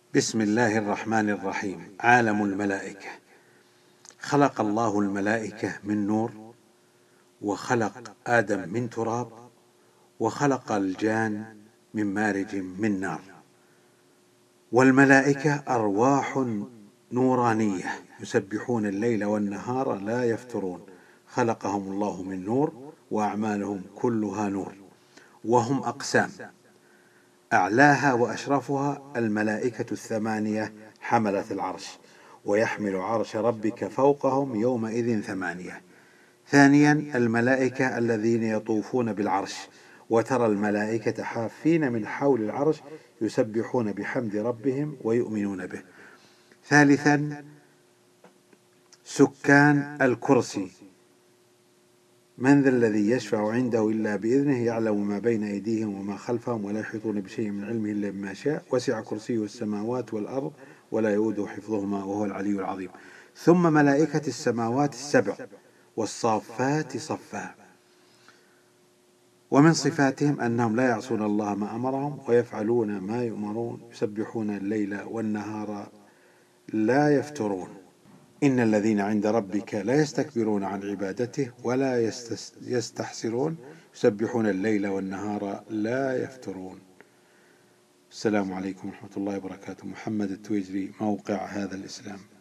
بسم الله الرحمن الرحيم. عالم الملائكة. خلق الله الملائكة من نور، وخلق آدم من تراب، وخلق الجان من مارج من نار. والملائكة أرواح نورانية يسبحون الليل والنهار لا يفترون. خلقهم الله من نور، وأعمالهم كلها نور. وهم أقسام، أعلاها وأشرفها الملائكة 8 حملة العرش، ويحمل عرش ربك فوقهم يومئذ 8. ثانيا الملائكة الذين يطوفون بالعرش، وترى الملائكة حافين من حول العرش يسبحون بحمد ربهم ويؤمنون به. ثالثا سكان الكرسي، من ذا الذي يشفع عنده إلا بإذنه، يعلم ما بين أيديهم وما خلفهم ولا يحيطون بشيء من علمه إلا بما شاء، وسع كرسيه السماوات والأرض ولا يؤوده حفظهما وهو العلي العظيم. ثم ملائكة السماوات 7 والصافات صفا. ومن صفاتهم أنهم لا يعصون الله ما أمرهم ويفعلون ما يؤمرون، يسبحون الليل والنهار لا يفترون. إن الذين عند ربك لا يستكبرون عن عبادته ولا يستحسرون، يسبحون الليل والنهار لا يفترون. السلام عليكم ورحمة الله وبركاته. محمد التويجري، موقع هذا الإسلام.